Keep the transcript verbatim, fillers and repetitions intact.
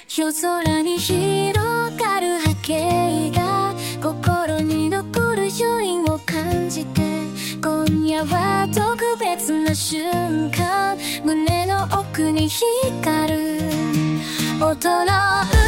夜空に広がる波形が心に残る余韻を感じて、今夜は特別な瞬間、胸の奥に光る音の